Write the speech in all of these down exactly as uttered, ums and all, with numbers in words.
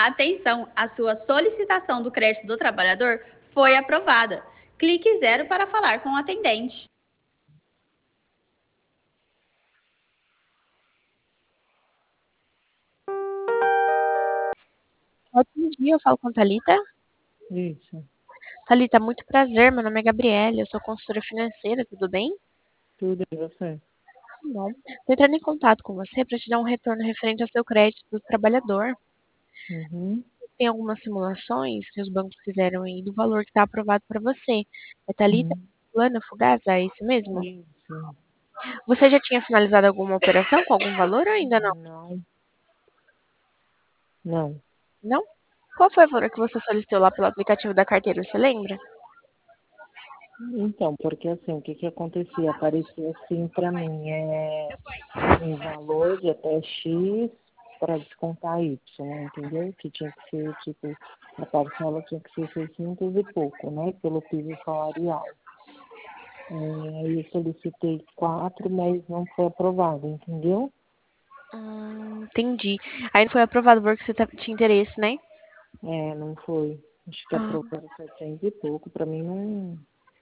Atenção, a sua solicitação do crédito do trabalhador foi aprovada. Clique zero para falar com o atendente. Ótimo dia, eu falo com a Thalita. Isso, Thalita, muito prazer, meu nome é Gabriela, eu sou consultora financeira, tudo bem? tudo é você. Tá bom. Tô entrando em contato com você para te dar um retorno referente ao seu crédito do trabalhador. Uhum, Tem algumas simulações que os bancos fizeram aí do valor que está aprovado para você. É Thalita uhum. Lana Fugasa, é isso mesmo? Isso. Você já tinha finalizado alguma operação com algum valor ou ainda não? Não, não. Não? Qual foi o valor que você solicitou lá pelo aplicativo da carteira, você lembra? Então, porque assim, o que que acontecia? Aparecia assim para mim, é um valor de até X para descontar Y, entendeu? Que tinha que ser, tipo, a parcela tinha que ser seiscentos e pouco, né? Pelo piso salarial. É, aí eu solicitei quatro, mas não foi aprovado, entendeu? Hum, entendi. Aí foi aprovado porque você tá- tinha interesse, né? É, não foi. Acho que Ah, aprovou setecentos e pouco. Para mim não.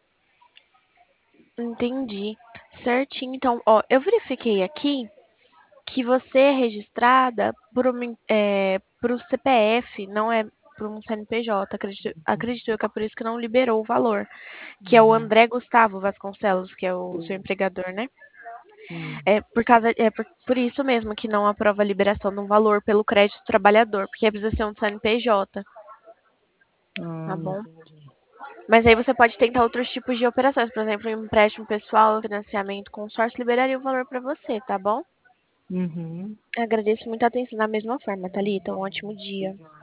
entendi. Certinho. Então, ó, eu verifiquei aqui que você é registrada por uma, é, por um C P F, não é por um C N P J. Acredito, acredito eu que é por isso que não liberou o valor. Que é o Uhum. André Gustavo Vasconcelos, que é o seu Sim, empregador, né? sim. É por causa, é por, por isso mesmo que não aprova a liberação de um valor pelo crédito trabalhador, porque precisa ser um C N P J, Ah, tá bom? entendi. Mas aí você pode tentar outros tipos de operações, por exemplo, um empréstimo pessoal, financiamento, consórcio, liberaria o valor para você, tá bom? Uhum. Agradeço muito a atenção da mesma forma, Thalita. Um ótimo dia.